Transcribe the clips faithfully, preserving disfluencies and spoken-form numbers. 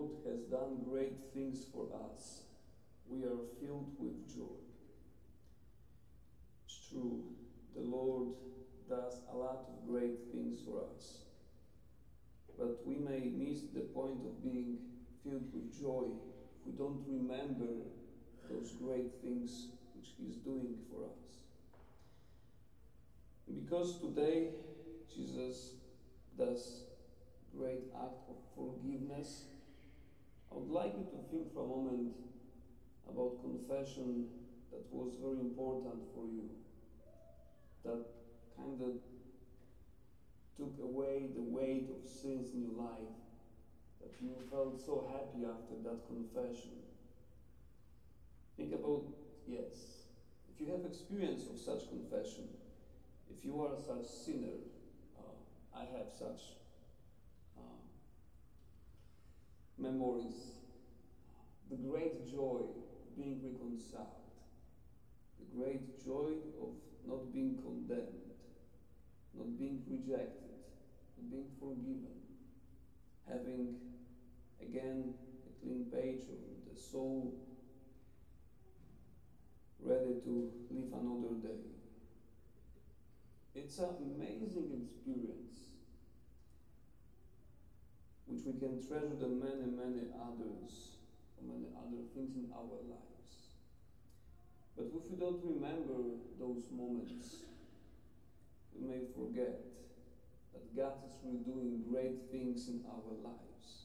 Lord has done great things for us, we are filled with joy. It's true, the Lord does a lot of great things for us. But we may miss the point of being filled with joy if we don't remember those great things which He is doing for us. And because today Jesus does great act of forgiveness, I would like you to think for a moment about confession that was very important for you, that kind of took away the weight of sins in your life, that you felt so happy after that confession. Think about, yes, if you have experience of such confession, if you are such sinner, uh, I have such uh, memories, the great joy of being reconciled, the great joy of not being condemned, not being rejected, not being forgiven, having again a clean page of the soul, ready to live another day. It's an amazing experience which we can treasure than many, many others, or many other things in our lives. But if we don't remember those moments, we may forget that God is really doing great things in our lives.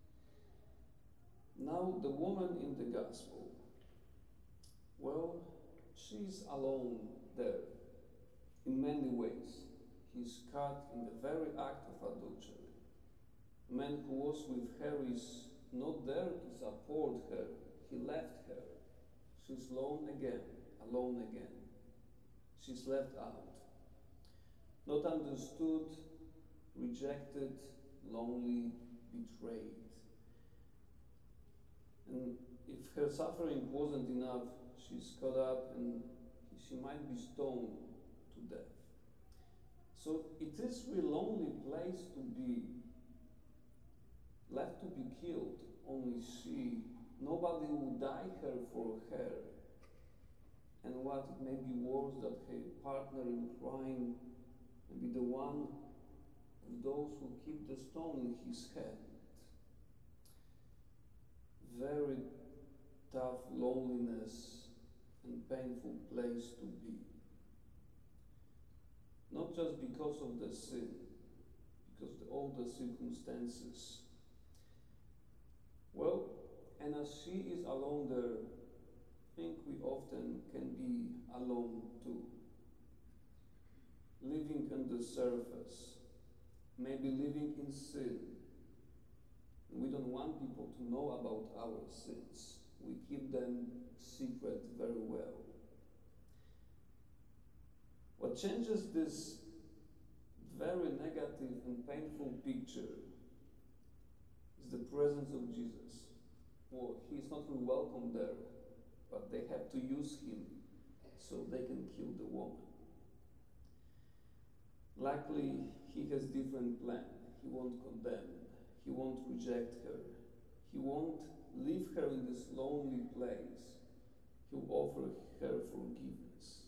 Now, the woman in the gospel, well, she's alone there in many ways. He's caught in the very act of adultery. The man who was with her is not there to support her. He left her. She's alone again, alone again. She's left out. Not understood, rejected, lonely, betrayed. And if her suffering wasn't enough, she's caught up and she might be stoned to death. So it is a really lonely place to be, left to be killed, only she. Nobody would die her for her. And what it may be worse, that her partner in crime may be the one of those who keep the stone in his hand. Very tough loneliness and painful place to be. Not just because of the sin, because of all the circumstances. Well, and as she is alone there, I think we often can be alone too. Living on the surface, maybe living in sin. We don't want people to know about our sins. We keep them secret very well. What changes this very negative and painful picture is the presence of Jesus. Well, he's not really welcome there, but they have to use him so they can kill the woman. Luckily, he has different plan. He won't condemn. He won't reject her. He won't leave her in this lonely place. He'll offer her forgiveness.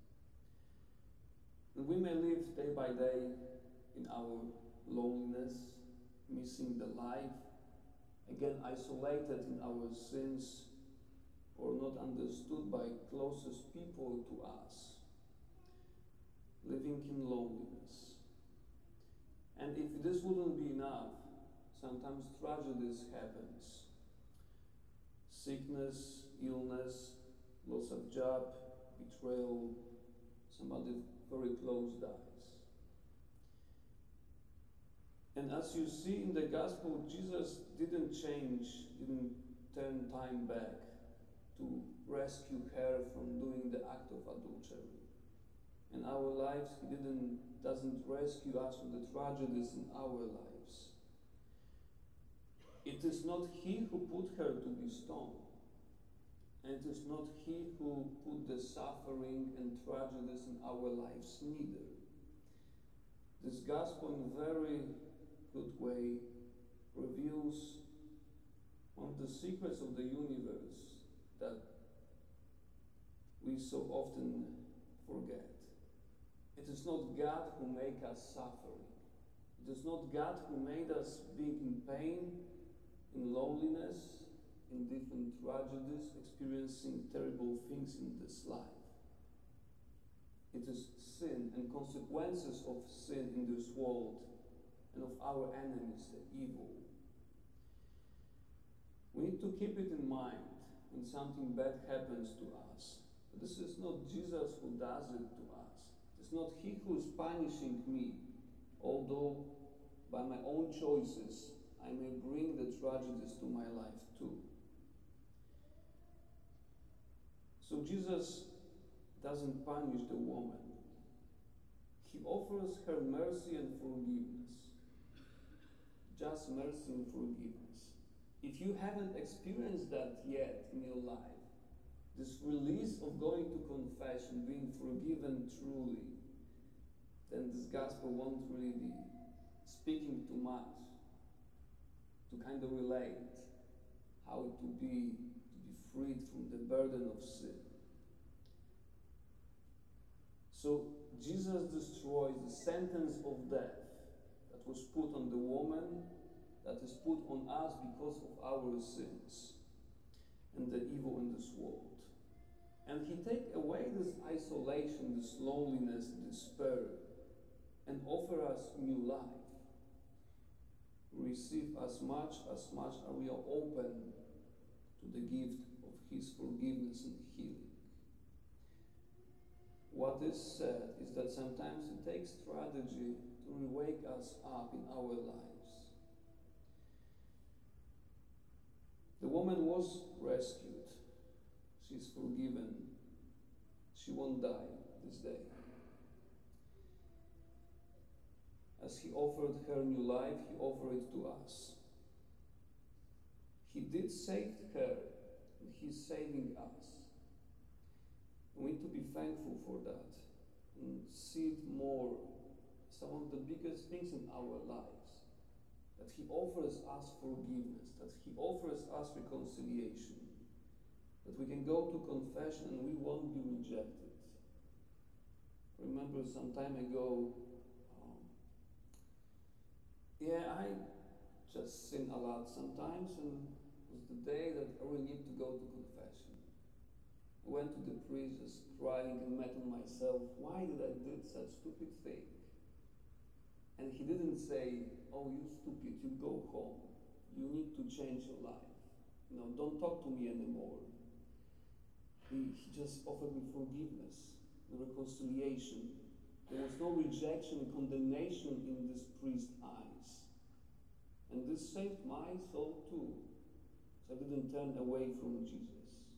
And we may live day by day in our loneliness, missing the life, again isolated in our sins, or not understood by closest people to us, living in loneliness. And if this wouldn't be enough, sometimes tragedies happens. Sickness, illness, loss of job, betrayal, somebody very close dies. And as you see in the gospel, Jesus didn't change, didn't turn time back to rescue her from doing the act of adultery. In our lives, he didn't doesn't rescue us from the tragedies in our lives. It is not he who put her to be stoned. And it is not he who put the suffering and tragedies in our lives neither. This gospel in a very good way reveals One of the secrets of the universe that we so often forget. It is not God who made us suffering. It is not God who made us being in pain, in loneliness, in different tragedies, experiencing terrible things in this life. It is sin and consequences of sin in this world and of our enemies, the evil. We need to keep it in mind when something bad happens to us. But this is not Jesus who does it to us. It's not He who is punishing me, although by my own choices I may bring the tragedies to my life too. So Jesus doesn't punish the woman. He offers her mercy and forgiveness. Just mercy and forgiveness. If you haven't experienced that yet in your life, this release of going to confession, being forgiven truly, then this gospel won't really be speaking too much to kind of relate how to be, to be freed from the burden of sin. So Jesus destroys the sentence of death that was put on the woman, that is put on us because of our sins and the evil in this world. And He takes away this isolation, this loneliness, despair, and offer us new life. Receive as much, as much as we are open to the gift of His forgiveness and healing. What is said is that sometimes it takes strategy to re-wake us up in our lives. The woman was rescued. She's forgiven. She won't die this day. As He offered her new life, He offered it to us. He did save her, and He's saving us. We need to be thankful for that and see it more. Some of the biggest things in our lives, that He offers us forgiveness, that He offers us reconciliation, that we can go to confession and we won't be rejected. I remember some time ago, um, yeah, I just sin a lot sometimes, and it was the day that I really need to go to confession. I went to the priest just crying and mad on myself. Why did I do such stupid thing? And he didn't say, oh, you stupid, you go home. You need to change your life. You know, don't talk to me anymore. He, he just offered me forgiveness, the reconciliation. There was no rejection and condemnation in this priest's eyes. And this saved my soul too. So I didn't turn away from Jesus.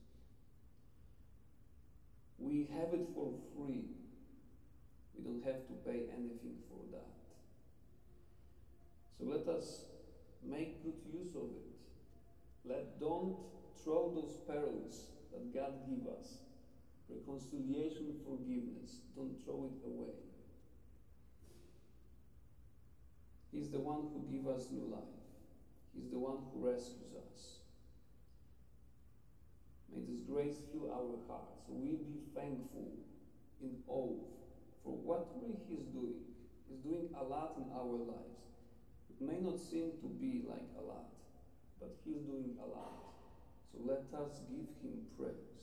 We have it for free. We don't have to pay anything for that. So let us make good use of it. Let don't throw those pearls that God give us. Reconciliation, forgiveness. Don't throw it away. He's the one who gives us new life. He's the one who rescues us. May this grace fill our hearts. So we be thankful in awe for what really He's doing. He's doing a lot in our lives. It may not seem to be like a lot, but He's doing a lot. So let us give Him praise.